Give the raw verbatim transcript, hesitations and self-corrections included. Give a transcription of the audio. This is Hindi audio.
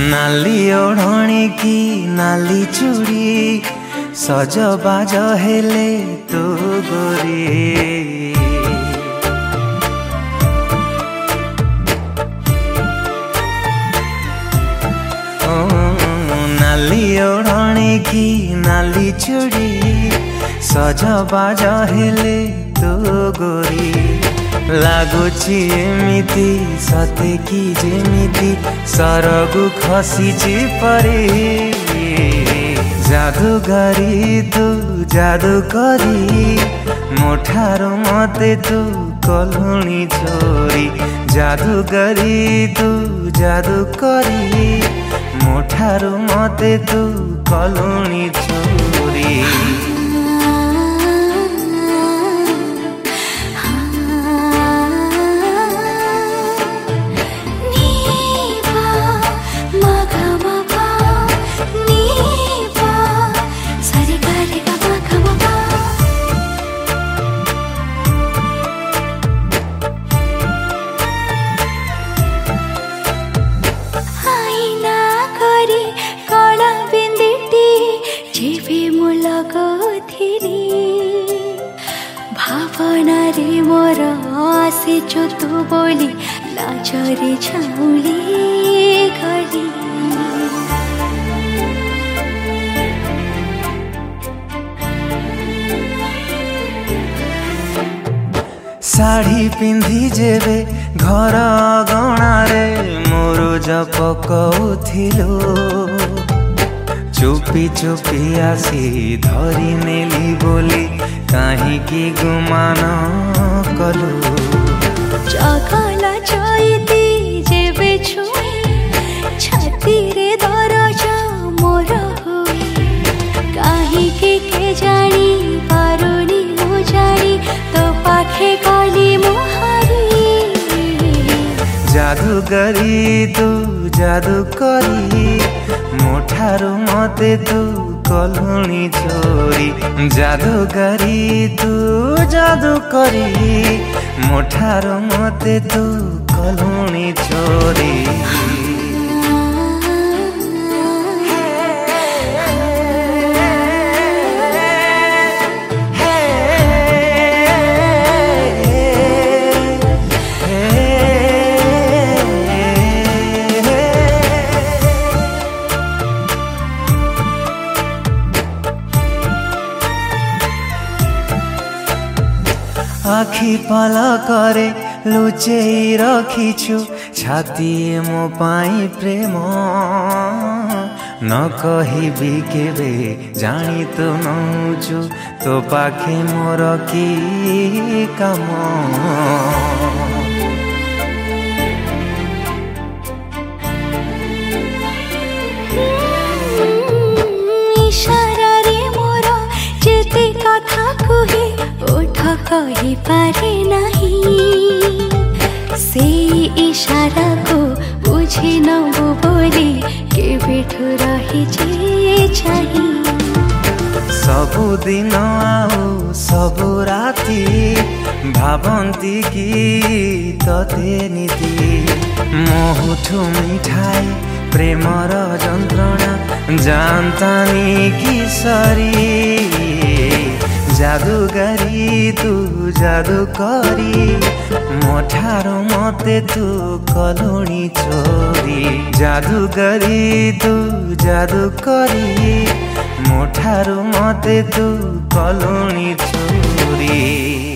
नाली ओढ़णी की नाली चूड़ी सज बाज हेले तू गोरी। ओ नाली ओढ़णी की नाली चूड़ी सज बाज हेले तू गोरी। लागुची एमिति सते की जेमिति सरगु खसीची परी। जादूगरी तू जादू करी मोठारू मते तू कलुणी चोरी। जादूगरी तू जादू करी मोठारू मते तू कलुणी चोरी। भावना रे मोर आसेछु तू बोली लाजरे छाउली गली। साड़ी पिंधि जेबे घर अगणारे मुरुज पकउथिलो। चुपी चुपी आसी धरी नेली बोली काहींकि गुमान कलु। जगला चैती जेबे छुई छाती रे दरज मोर हुई। काहींकि के जानी पारुनी मु जानी तो पाखे गली मुहारी। जादूगरी तू जादू करी मोठारू मते तू कलुणी चोरी। जादूगरी तू जादू करी मोठारू मते तू कलुणी चोरी। आखि पलकरे लुचेई रखिछु छाती मो पाई प्रेम। न कहिबी केबे जानी तो नौचु तो पाखे मोर की काम। इशारा रे मोर जेते कथा कहे ओठ कहि पारे नहीं। से इशारा को बुझे नबो बोली के बेठु रही जे चाही। सबु दिन आउ सबु राती भावंती की तते नीति। मोहुठु मिठाई प्रेमर जंत्रणा जानतानी की सरी। जादूगरी तू जादू करी मोठारू मते तू कलुणी चोरी। जादूगरी तू जादू करी मोठारू मते तू कलुणी चोरी।